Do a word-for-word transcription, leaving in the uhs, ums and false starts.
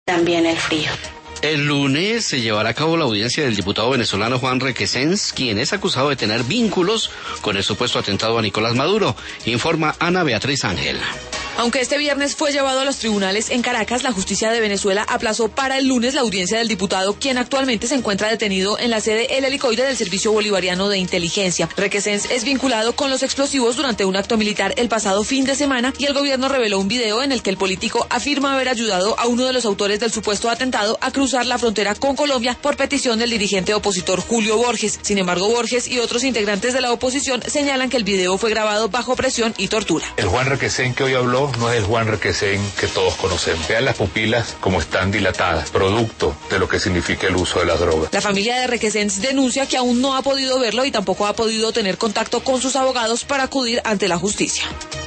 también el frío. El lunes se llevará a cabo la audiencia del diputado venezolano Juan Requesens, quien es acusado de tener vínculos con el supuesto atentado a Nicolás Maduro, informa Ana Beatriz Ángel. Aunque este viernes fue llevado a los tribunales en Caracas, la justicia de Venezuela aplazó para el lunes la audiencia del diputado, quien actualmente se encuentra detenido en la sede El Helicoide del Servicio Bolivariano de Inteligencia. Requesens es vinculado con los explosivos durante un acto militar el pasado fin de semana y el gobierno reveló un video en el que el político afirma haber ayudado a uno de los autores del supuesto atentado a cruzar la frontera con Colombia por petición del dirigente opositor Julio Borges. Sin embargo, Borges y otros integrantes de la oposición señalan que el video fue grabado bajo presión y tortura. El Juan Requesens que hoy habló no es el Juan Requesens que todos conocemos. Vean las pupilas como están dilatadas, producto de lo que significa el uso de la droga. La familia de Requesens denuncia que aún no ha podido verlo y tampoco ha podido tener contacto con sus abogados para acudir ante la justicia.